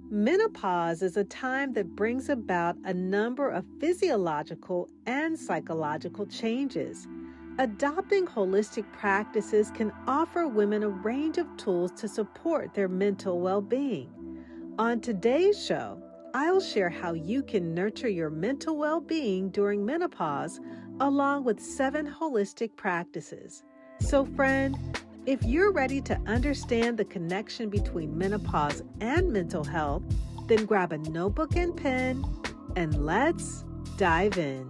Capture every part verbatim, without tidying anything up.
Menopause is a time that brings about a number of physiological and psychological changes. Adopting holistic practices can offer women a range of tools to support their mental well-being. On today's show, I'll share how you can nurture your mental well-being during menopause, along with seven holistic practices. So, friend, if you're ready to understand the connection between menopause and mental health, then grab a notebook and pen and let's dive in.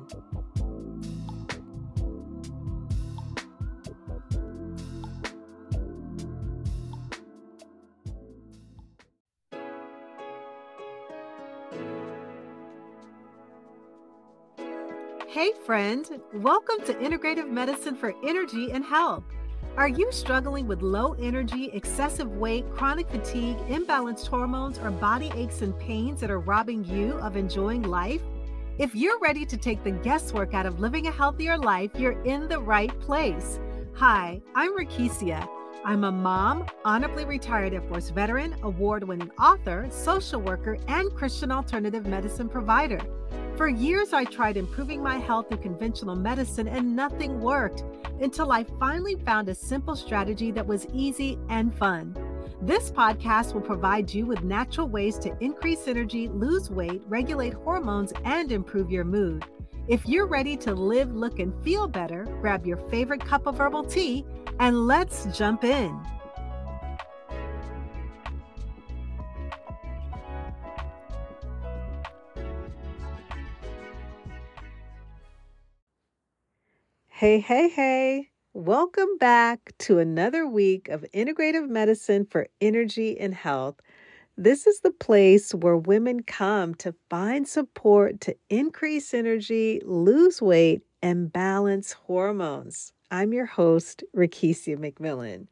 Hey friend, welcome to Integrative Medicine for Energy and Health. Are you struggling with low energy, excessive weight, chronic fatigue, imbalanced hormones, or body aches and pains that are robbing you of enjoying life? If you're ready to take the guesswork out of living a healthier life, you're in the right place. Hi, I'm Rakesia. I'm a mom, honorably retired Air Force veteran, award-winning author, social worker, and Christian alternative medicine provider. For years, I tried improving my health through conventional medicine and nothing worked until I finally found a simple strategy that was easy and fun. This podcast will provide you with natural ways to increase energy, lose weight, regulate hormones, and improve your mood. If you're ready to live, look, and feel better, grab your favorite cup of herbal tea and let's jump in. Hey, hey, hey. Welcome back to another week of Integrative Medicine for Energy and Health. This is the place where women come to find support to increase energy, lose weight, and balance hormones. I'm your host, Rakesia McMillan.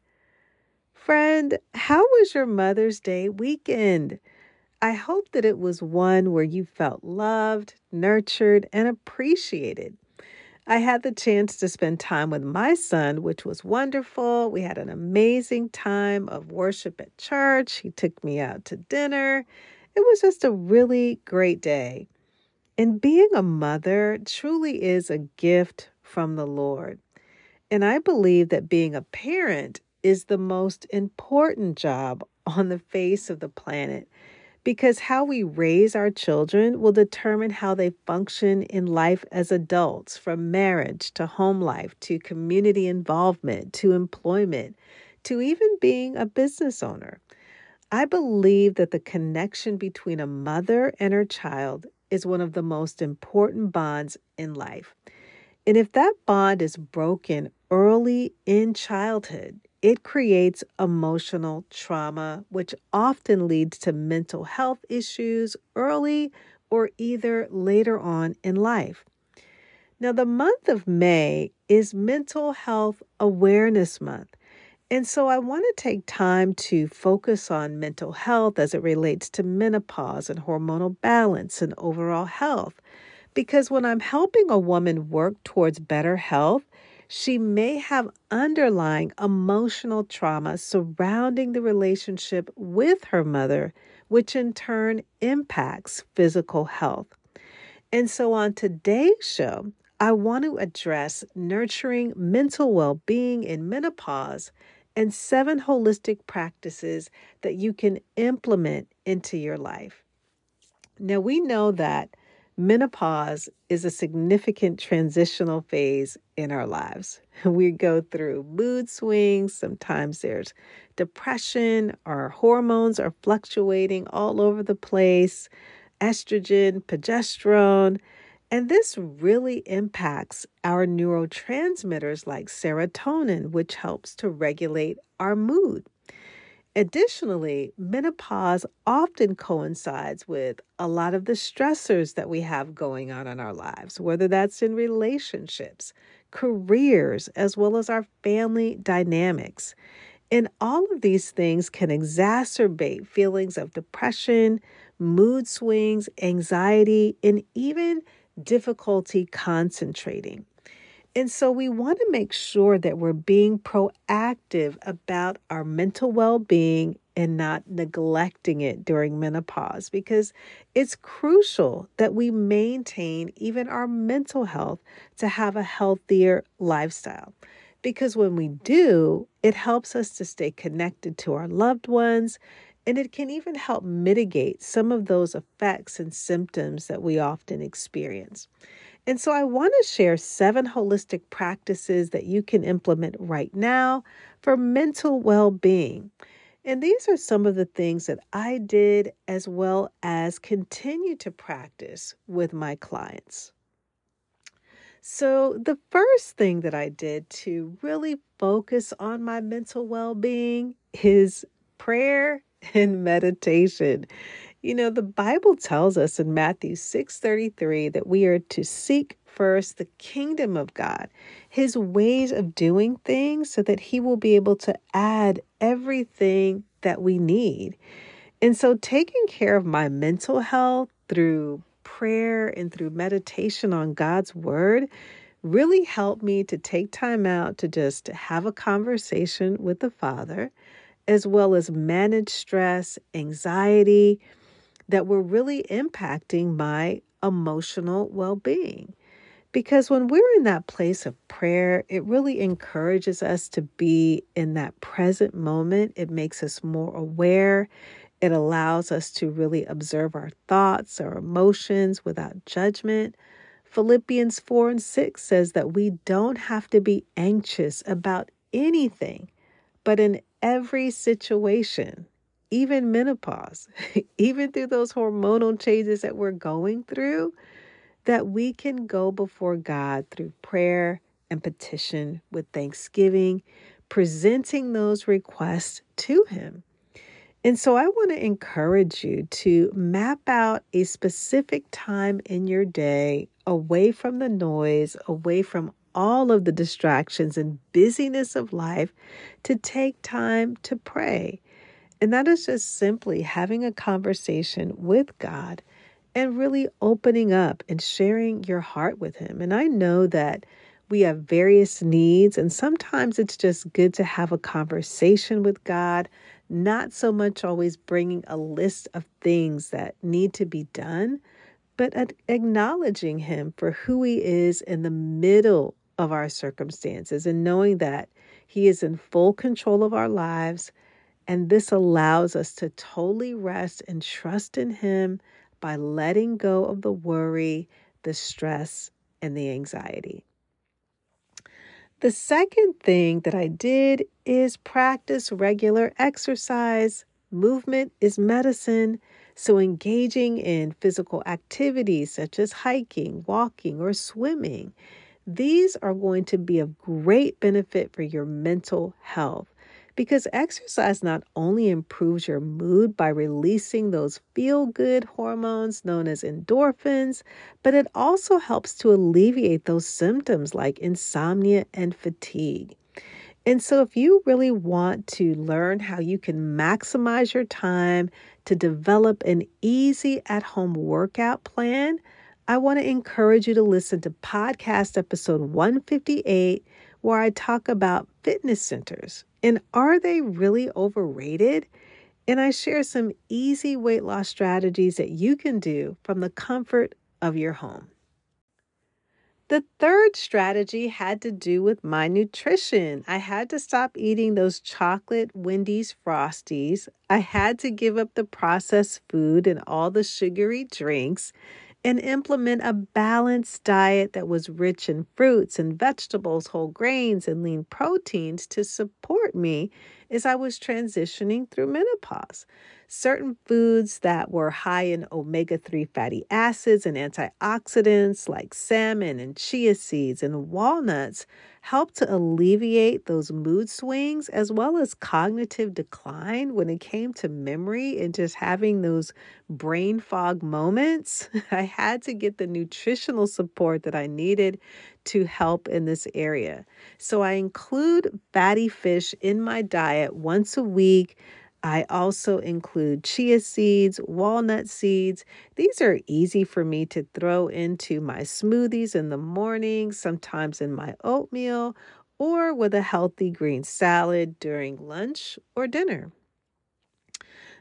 Friend, how was your Mother's Day weekend? I hope that it was one where you felt loved, nurtured, and appreciated. I had the chance to spend time with my son, which was wonderful. We had an amazing time of worship at church. He took me out to dinner. It was just a really great day. And being a mother truly is a gift from the Lord. And I believe that being a parent is the most important job on the face of the planet, because how we raise our children will determine how they function in life as adults, from marriage to home life to community involvement to employment to even being a business owner. I believe that the connection between a mother and her child is one of the most important bonds in life. And if that bond is broken early in childhood, it creates emotional trauma, which often leads to mental health issues early or either later on in life. Now, the month of May is Mental Health Awareness Month. And so I want to take time to focus on mental health as it relates to menopause and hormonal balance and overall health. Because when I'm helping a woman work towards better health, she may have underlying emotional trauma surrounding the relationship with her mother, which in turn impacts physical health. And so on today's show, I want to address nurturing mental well-being in menopause and seven holistic practices that you can implement into your life. Now, we know that menopause is a significant transitional phase in our lives. We go through mood swings. Sometimes there's depression. Our hormones are fluctuating all over the place. Estrogen, progesterone. And this really impacts our neurotransmitters like serotonin, which helps to regulate our mood. Additionally, menopause often coincides with a lot of the stressors that we have going on in our lives, whether that's in relationships, careers, as well as our family dynamics. And all of these things can exacerbate feelings of depression, mood swings, anxiety, and even difficulty concentrating. And so we want to make sure that we're being proactive about our mental well-being and not neglecting it during menopause, because it's crucial that we maintain even our mental health to have a healthier lifestyle. Because when we do, it helps us to stay connected to our loved ones, and it can even help mitigate some of those effects and symptoms that we often experience. And so I want to share seven holistic practices that you can implement right now for mental well-being. And these are some of the things that I did as well as continue to practice with my clients. So, the first thing that I did to really focus on my mental well being is prayer and meditation. You know, the Bible tells us in Matthew six thirty-three that we are to seek first the kingdom of God, his ways of doing things, so that he will be able to add everything that we need. And so, taking care of my mental health through prayer and through meditation on God's word really helped me to take time out to just have a conversation with the Father, as well as manage stress, anxiety that were really impacting my emotional well-being. Because when we're in that place of prayer, it really encourages us to be in that present moment. It makes us more aware. It allows us to really observe our thoughts, our emotions without judgment. Philippians four and six says that we don't have to be anxious about anything, but in every situation, even menopause, even through those hormonal changes that we're going through, that we can go before God through prayer and petition with thanksgiving, presenting those requests to him. And so I want to encourage you to map out a specific time in your day away from the noise, away from all of the distractions and busyness of life, to take time to pray. And that is just simply having a conversation with God and really opening up and sharing your heart with him. And I know that we have various needs, and sometimes it's just good to have a conversation with God, not so much always bringing a list of things that need to be done, but acknowledging him for who he is in the middle of our circumstances and knowing that he is in full control of our lives. And this allows us to totally rest and trust in him by letting go of the worry, the stress, and the anxiety. The second thing that I did is practice regular exercise. Movement is medicine. So engaging in physical activities such as hiking, walking, or swimming, these are going to be of great benefit for your mental health. Because exercise not only improves your mood by releasing those feel-good hormones known as endorphins, but it also helps to alleviate those symptoms like insomnia and fatigue. And so if you really want to learn how you can maximize your time to develop an easy at-home workout plan, I want to encourage you to listen to podcast episode one fifty-eight, where I talk about fitness centers. And are they really overrated? And I share some easy weight loss strategies that you can do from the comfort of your home. The third strategy had to do with my nutrition. I had to stop eating those chocolate Wendy's Frosties. I had to give up the processed food and all the sugary drinks and implement a balanced diet that was rich in fruits and vegetables, whole grains, and lean proteins to support me as I was transitioning through menopause. Certain foods that were high in omega three fatty acids and antioxidants like salmon and chia seeds and walnuts helped to alleviate those mood swings as well as cognitive decline when it came to memory and just having those brain fog moments. I had to get the nutritional support that I needed to help in this area. So I include fatty fish in my diet once a week. I also include chia seeds, walnut seeds. These are easy for me to throw into my smoothies in the morning, sometimes in my oatmeal, or with a healthy green salad during lunch or dinner.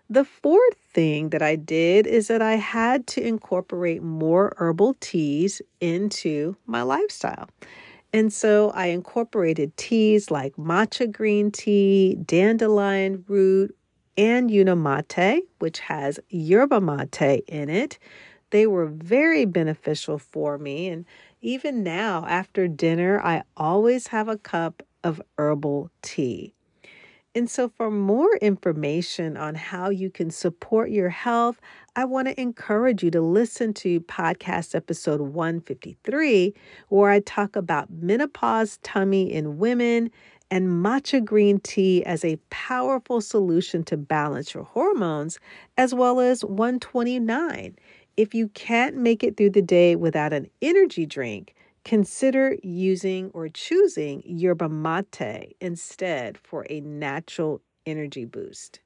The fourth thing that I did is that I had to incorporate more herbal teas into my lifestyle. And so I incorporated teas like matcha green tea, dandelion root, and Unamate, which has yerba mate in it. They were very beneficial for me. And even now, after dinner, I always have a cup of herbal tea. And so, for more information on how you can support your health, I want to encourage you to listen to podcast episode one fifty-three, where I talk about menopause tummy in women and matcha green tea as a powerful solution to balance your hormones, as well as one twenty-nine. If you can't make it through the day without an energy drink, consider using or choosing yerba mate instead for a natural energy boost.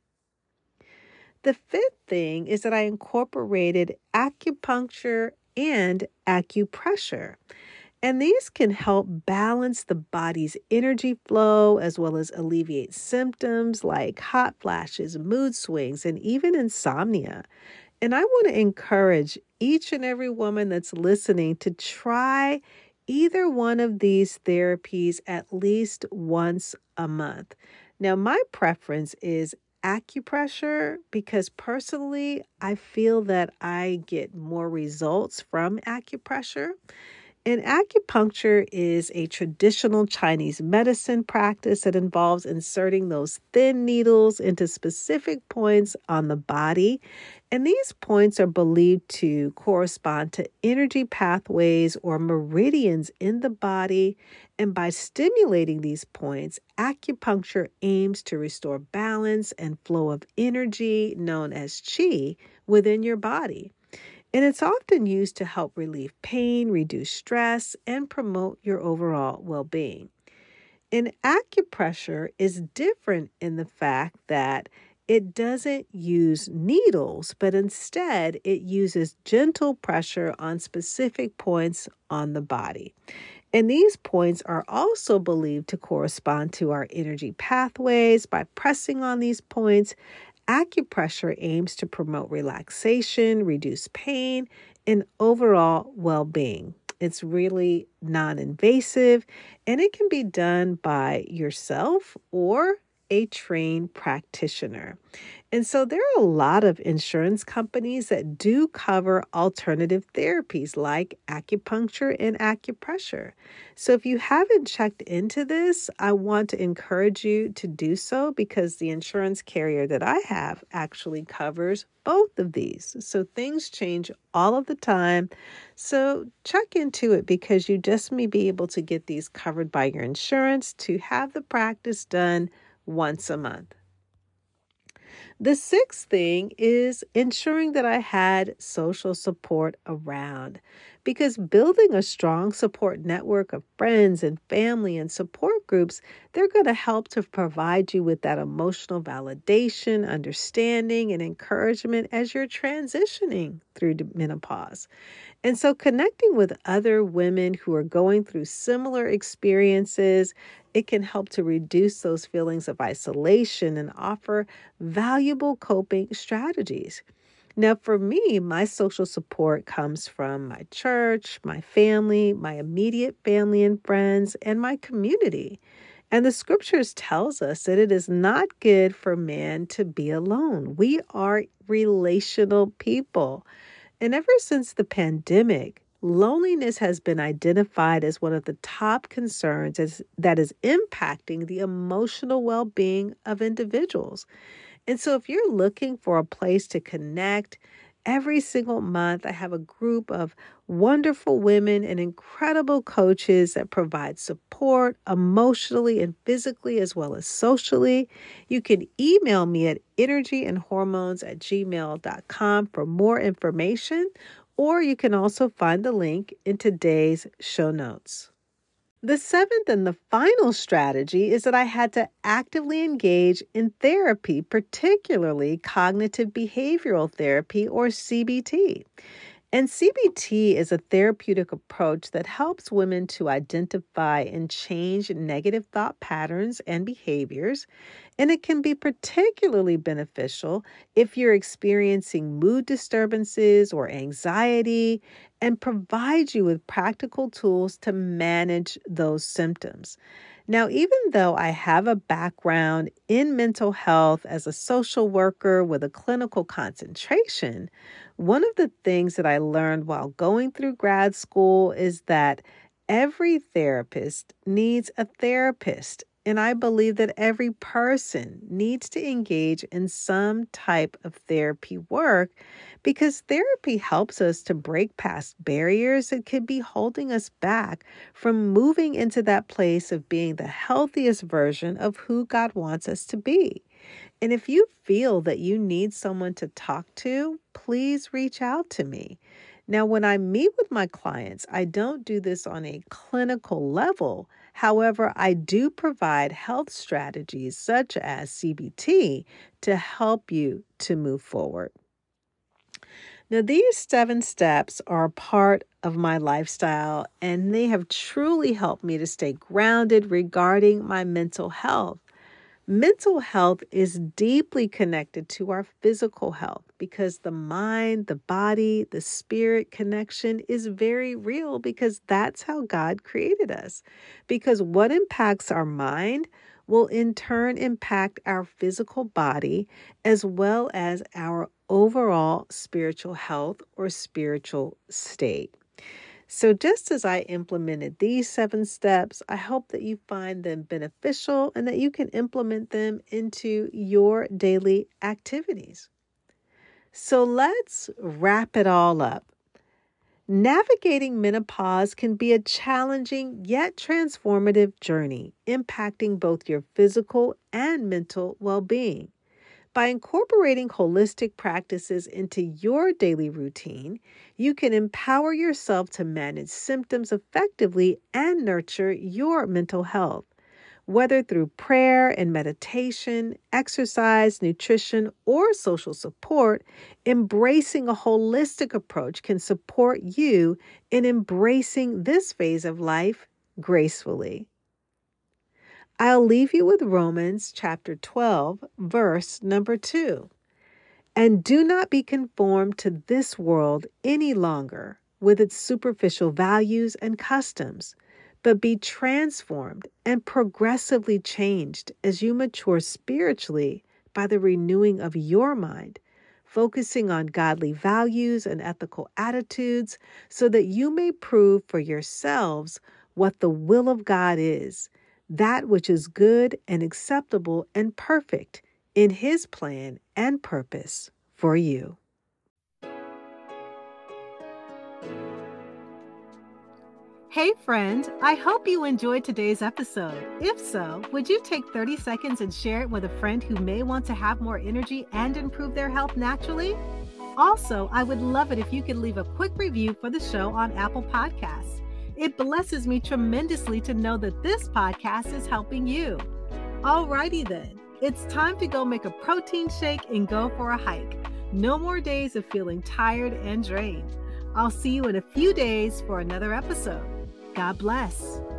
The fifth thing is that I incorporated acupuncture and acupressure. And these can help balance the body's energy flow as well as alleviate symptoms like hot flashes, mood swings, and even insomnia. And I want to encourage each and every woman that's listening to try either one of these therapies at least once a month. Now, my preference is acupressure because personally, I feel that I get more results from acupressure. And acupuncture is a traditional Chinese medicine practice that involves inserting those thin needles into specific points on the body. And these points are believed to correspond to energy pathways or meridians in the body. And by stimulating these points, acupuncture aims to restore balance and flow of energy, known as qi, within your body. And it's often used to help relieve pain, reduce stress, and promote your overall well-being. And acupressure is different in the fact that it doesn't use needles, but instead it uses gentle pressure on specific points on the body. And these points are also believed to correspond to our energy pathways. By pressing on these points, acupressure aims to promote relaxation, reduce pain, and overall well-being. It's really non-invasive, and it can be done by yourself or a trained practitioner. And so there are a lot of insurance companies that do cover alternative therapies like acupuncture and acupressure. So if you haven't checked into this, I want to encourage you to do so because the insurance carrier that I have actually covers both of these. So things change all of the time. So check into it because you just may be able to get these covered by your insurance to have the practice done once a month. The sixth thing is ensuring that I had social support around, because building a strong support network of friends and family and support groups, they're going to help to provide you with that emotional validation, understanding, and encouragement as you're transitioning through menopause. And so connecting with other women who are going through similar experiences, it can help to reduce those feelings of isolation and offer valuable coping strategies. Now, for me, my social support comes from my church, my family, my immediate family and friends, and my community. And the scriptures tells us that it is not good for man to be alone. We are relational people. And ever since the pandemic, loneliness has been identified as one of the top concerns as, that is impacting the emotional well-being of individuals. And so if you're looking for a place to connect, every single month I have a group of wonderful women and incredible coaches that provide support emotionally and physically as well as socially. You can email me at energyandhormones at gmail dot com for more information, or you can also find the link in today's show notes. The seventh and the final strategy is that I had to actively engage in therapy, particularly cognitive behavioral therapy or C B T. And C B T is a therapeutic approach that helps women to identify and change negative thought patterns and behaviors. And it can be particularly beneficial if you're experiencing mood disturbances or anxiety and provides you with practical tools to manage those symptoms. Now, even though I have a background in mental health as a social worker with a clinical concentration, one of the things that I learned while going through grad school is that every therapist needs a therapist. And I believe that every person needs to engage in some type of therapy work because therapy helps us to break past barriers that could be holding us back from moving into that place of being the healthiest version of who God wants us to be. And if you feel that you need someone to talk to, please reach out to me. Now, when I meet with my clients, I don't do this on a clinical level. However, I do provide health strategies such as C B T to help you to move forward. Now, these seven steps are a part of my lifestyle, and they have truly helped me to stay grounded regarding my mental health. Mental health is deeply connected to our physical health because the mind, the body, the spirit connection is very real because that's how God created us. Because what impacts our mind will in turn impact our physical body as well as our overall spiritual health or spiritual state. So just as I implemented these seven steps, I hope that you find them beneficial and that you can implement them into your daily activities. So let's wrap it all up. Navigating menopause can be a challenging yet transformative journey, impacting both your physical and mental well-being. By incorporating holistic practices into your daily routine, you can empower yourself to manage symptoms effectively and nurture your mental health. Whether through prayer and meditation, exercise, nutrition, or social support, embracing a holistic approach can support you in embracing this phase of life gracefully. I'll leave you with Romans chapter twelve, verse number two. And do not be conformed to this world any longer with its superficial values and customs, but be transformed and progressively changed as you mature spiritually by the renewing of your mind, focusing on godly values and ethical attitudes so that you may prove for yourselves what the will of God is, that which is good and acceptable and perfect in His plan and purpose for you. Hey friend, I hope you enjoyed today's episode. If so, would you take thirty seconds and share it with a friend who may want to have more energy and improve their health naturally? Also, I would love it if you could leave a quick review for the show on Apple Podcasts. It blesses me tremendously to know that this podcast is helping you. Alrighty then, it's time to go make a protein shake and go for a hike. No more days of feeling tired and drained. I'll see you in a few days for another episode. God bless.